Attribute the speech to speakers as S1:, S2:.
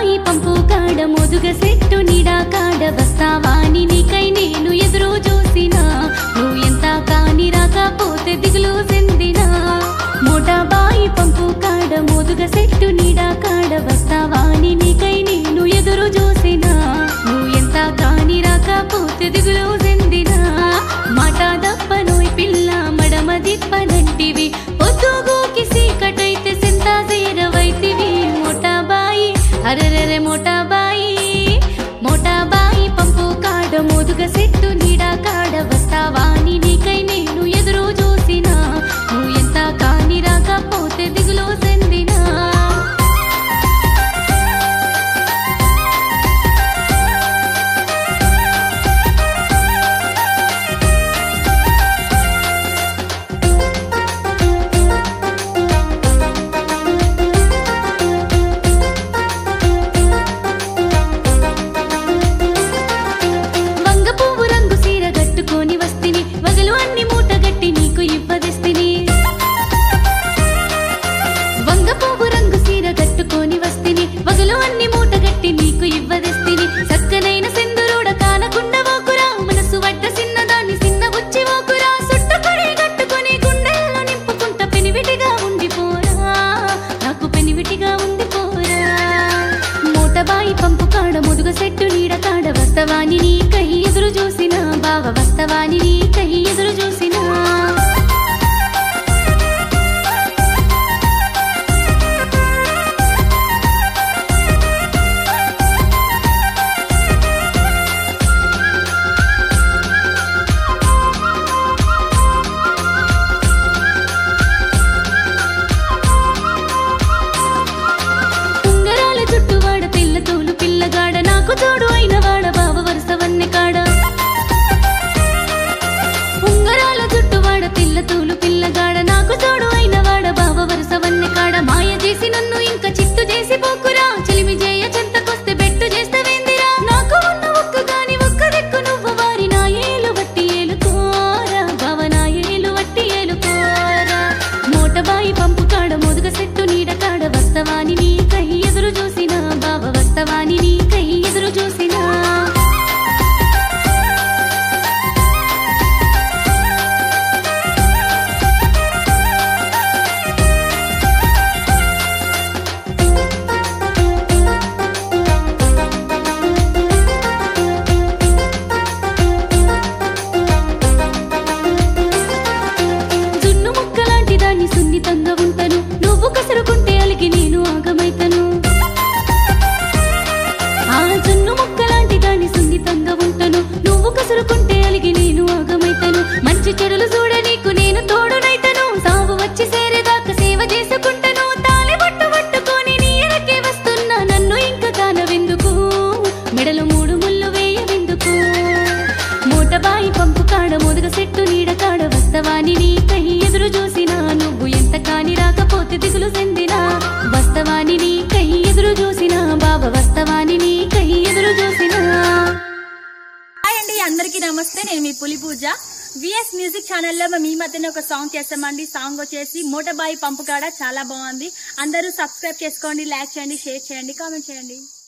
S1: బాయి పంపు కాడ మోదుగ సెట్టు నీడా కాడ వస్తావాని నీకై నేను ఎదురు చూసినా నువ్వు ఎంత కాని రాకపోతే దిగులు చెందినా మోటా బాయి పంపు కాడ మోదుగ సెట్టు నీడా కాడ వస్తావాని నీకై నేను ఎదురు చూసినా నువ్వు ఎంత కాని రాకపోతే దిగులు చెందినా మాట దప్పనోయ్ పిల్ల మడమ దిప్పనంటివి పొద్దుగోకి సీకటైతే సెంత చేరవైతివి మోటా బాయి అరెరెరె మోటా బాయి పంపు కాడ మోదుగ సెట్టు నీడా కాడ వస్తావాని నీకై నేను ఎదురు చూసినా నువ్వు ఎంత కాని రాకపోతే దిగులు చెందినా వస్తవాని నీకై ఎదురు చూసినా బావ వస్తవాని నీకై ఎదురు చూసినా ఉంగరాల చుట్టువాడ పిల్ల తోలు పిల్లగాడ నాకు తోడు అయిన వాడ బావ వరుసవన్నె కాడ ఉంగరాల చుట్టువాడ పిల్ల తోలు పిల్లగాడ నాకు తోడు అయిన వాడ బావ వరుసవన్నె కాడ మాయ చేసి నన్ను ఇంకా చిత్తు చేసి పోకురా చెలిమి చేయ చెంతకొస్తే బెట్టు చేస్తవేందిరా నాకు ఉన్న ఒక్క గాని ఒక్క దిక్కు నువ్వు వారి నా ఏలు వట్టి ఏలుకోరా బావ నా ఏలు వట్టి ఏలుకోరా మోటబాయి పంపు కాడ మోదుగ సెట్టు నీడ కాడ వస్తవాని నీకై ఎదురు చూసినా బావ వస్తవాని నీకై ఎదురు చూసినా జున్ను ముక్కలాంటి దాన్ని సున్నితంగా ఉంటాను నువ్వు కసరుకుంటే అలిగి నేను ఆగమైతను ఆ జున్ను ముక్కలాంటి దాన్ని సున్నితంగా ఉంటాను నువ్వు కసరుకుంటే అలిగి నేను ఆగమైతను మంచి చెడులు చూడ నీకు నేను తోడునైతను సాగు వచ్చి సేరేదాకా సేవ చేసుకుంటాను తాళి పట్టు పట్టుకొని నీ ఎరకే వస్తున్నా నన్ను ఇంకా కానవెందుకు మెడలు మూడు ముళ్ళు వేయవెందుకు మోటబాయి పంపు కాడ మోదుగ సెట్టు నీడ కాడ వస్తవాని నీకై ఎదురు చూసినా నువ్వు ఎంత కాని రాకపోతే దిగులు చెందినా వస్తవాని నీకై ఎదురు చూసినా బావ వస్తవాని నీకై ఎదురు చూసినా
S2: హాయ్ అండి అందరికీ నమస్తే నేను మీ పులి పూజ విఎస్ మ్యూజిక్ ఛానల్లో మేము ఈ మధ్యన ఒక సాంగ్ చేస్తామండి సాంగ్ వచ్చేసి మోటబాయి పంపు కాడ చాలా బాగుంది అందరూ సబ్స్క్రైబ్ చేసుకోండి లైక్ చేయండి షేర్ చేయండి కామెంట్ చేయండి